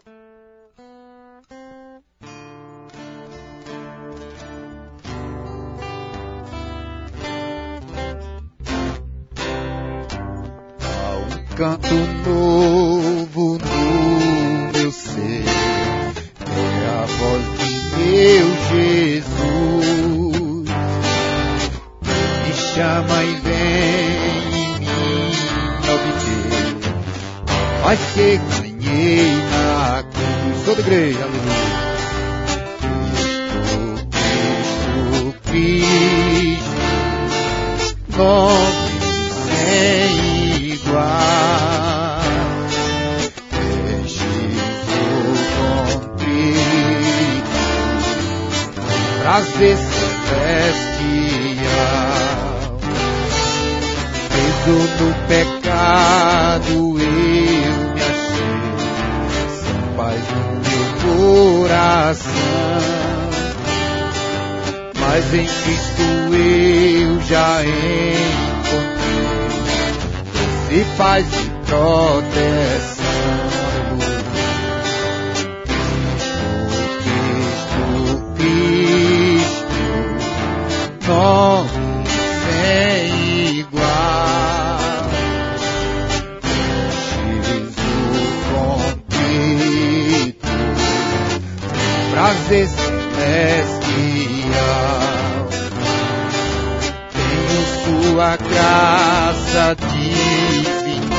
Canto novo no meu ser, é a voz do meu Jesus, me chama e vem em mim obter, mas que ganhei na cruz. Toda igreja, aleluia. Cristo, nome sem igual, é Jesus contrito, prazer celestial, preso no pecado eu me achei, sem paz no meu coração, mas em Cristo eu já encontrei e paz de proteção. Cristo, nome sem igual, Jesus contrito, prazer celestial, tenho sua graça divina,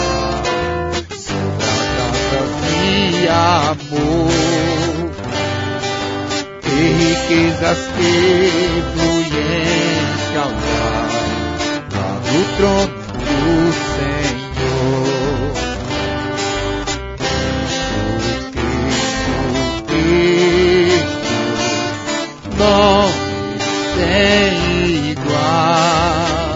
e amor, e riquezas que fluem ao lá do trono do Senhor. Cristo, nome sem igual,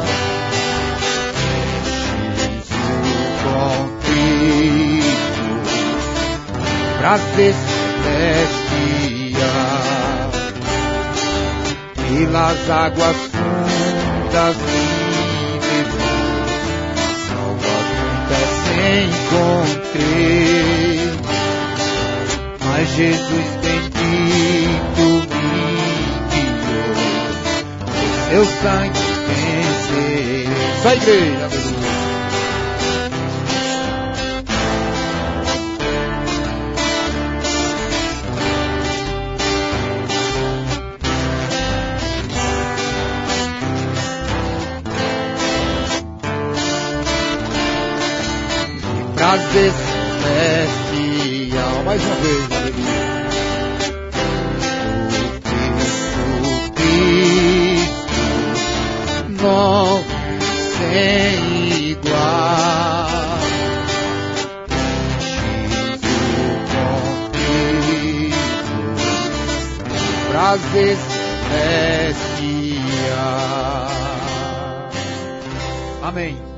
Jesus contrito, prazer celestial, pelas águas fundas me levou, salvas muitas encontrei, mas Jesus bendito me guiou, por seu sangue vencerei. Só a igreja, aleluia. Prazer celestial, mais uma vez, aleluia. Cristo, nome sem igual, Jesus contrito, prazer celestial. Amém.